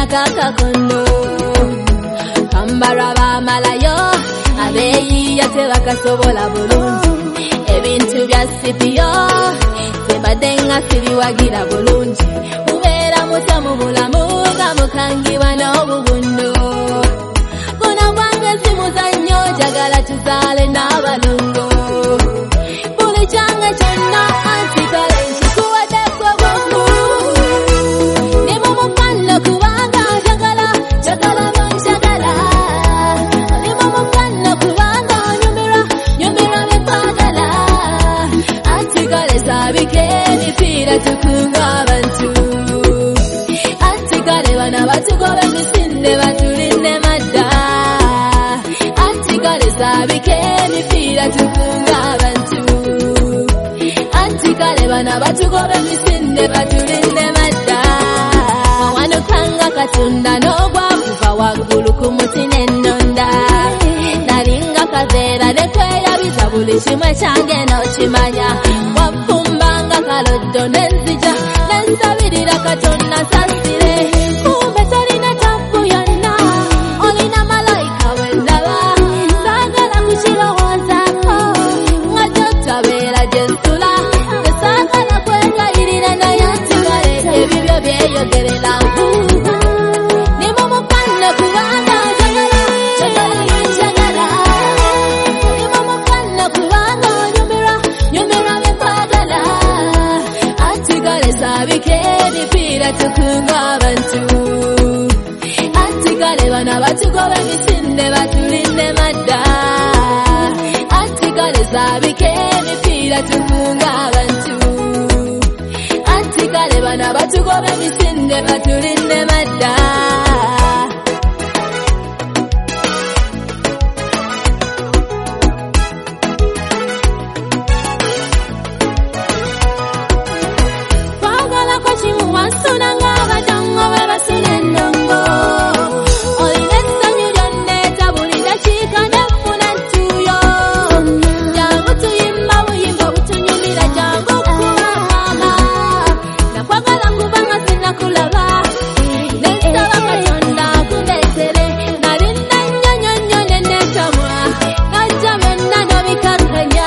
kakakondo kambara bamalayo abeeyiya tebakasobola bulungi ebintu bya sipiyo tebadde nga sibiwagira bulungi mubeera mutya mu bulamu nga mukangibwa n'obubundu buno bwange si muzannyo njagala tuzaale n'abalongo buli kyange kyonna anti kale nkikuwadde gwe bwomu ne mu mukwano kubanga njagala bonjagala ne mu mukwano kubanga nyumirwa bekwagala anti kale saabika emipiira tukunga abantu anti kale bana batugoba emisinde batulinde madda anti kale saabika emipiira tukunga abantu anti kale bana batugoba emisinde batulinde madda wawanukanga katunda n'ogwakuva waggulu ku muti n'ennonda nalinga kaveera ne kweyabiza buli kimwe kyange n'okimanya wafumbanga kaloddo n'enzija n'ensabirira katonda sasire kumbe tolina tapu yonna olina malayika wendaba saagala kukirowoozaako nga gyotabeera gye nsula tesaagala kwegayirira naye anti kale ebibyo byeyogerera ne mu mukwano kubanga njagala bonjagala ne mu mukwano kubanga nyumirwa bekwagala anti kale saabika emipiira tukunga abantu anti kale bana batugoba emisinde batulinde madda anti kale saabika emipiira tukunga abantu anti kale bana batugoba emisinde batulinde madda kwagalako kimu wansuna ng'abadongo bwe basuna endongo olina essanyu lyonneeta buli dakiika nefuna ntuuyo jangu tuyimba buyimba butunyumira jangu kubamama nakwagala kubanga sinakulaba nensaba katonda akundeetere nali nanyonyonyo neneetamwa najja byonna n'obikakkanya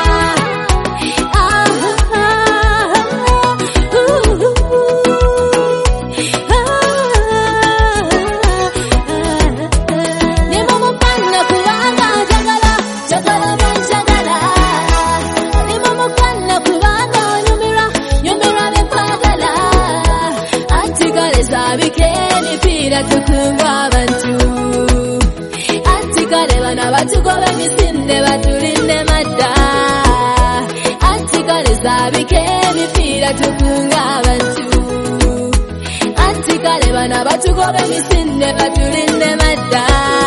ne mu mukwano kubanga njagala bonjagala ne mu mukwano kubanga nyumirwa bekwagala anti kale saabika emipiira tukunga abantu anti kale bana batugoba emisinde batulinde madda anti kale saabika emipiira tukunga abantu anti kale bana batugoba emisinde batulinde madda